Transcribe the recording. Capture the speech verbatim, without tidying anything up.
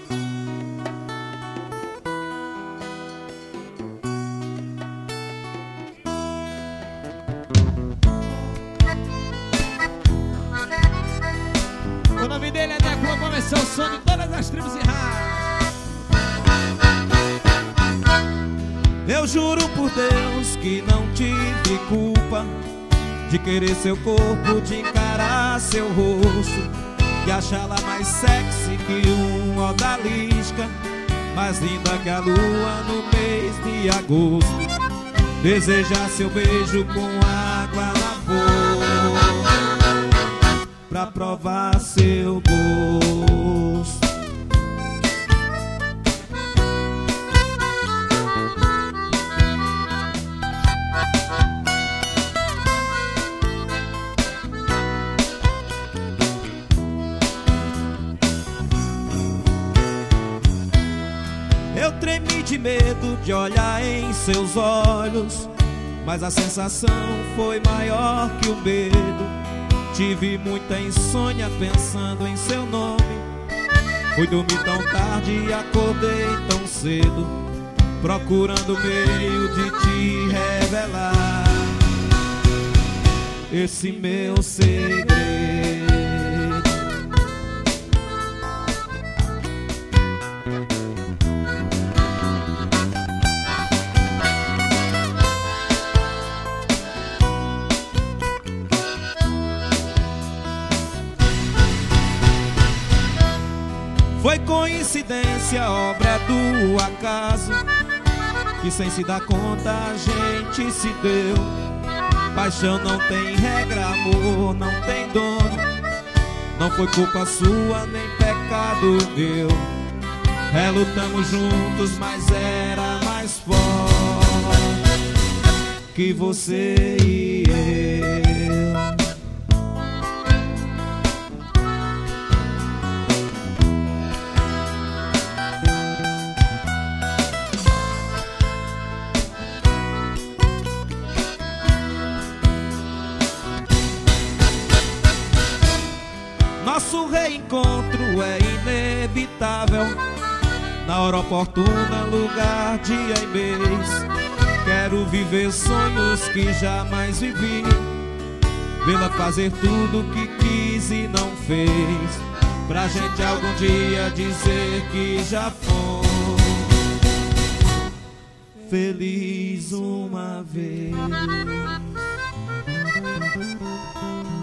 O nome dele é Deco, começou o som de todas as tribos e raças. Eu juro por Deus que não tive culpa de querer seu corpo, de encarar seu rosto, de achá-la mais sexy que um odalisca, mais linda que a lua no mês de agosto. Desejar seu beijo com água na boca, pra provar seu gosto. Eu tremi de medo de olhar em seus olhos, mas a sensação foi maior que o medo. Tive muita insônia pensando em seu nome. Fui dormir tão tarde e acordei tão cedo, procurando meio de te revelar esse meu segredo. Foi coincidência, obra do acaso, que sem se dar conta a gente se deu. Paixão não tem regra, amor não tem dono. Não foi culpa sua, nem pecado meu. Relutamos juntos, mas era mais forte que você e eu. Nosso reencontro é inevitável, na hora oportuna, lugar, dia e mês. Quero viver sonhos que jamais vivi, vê-la fazer tudo que quis e não fez, pra gente algum dia dizer que já foi feliz uma vez.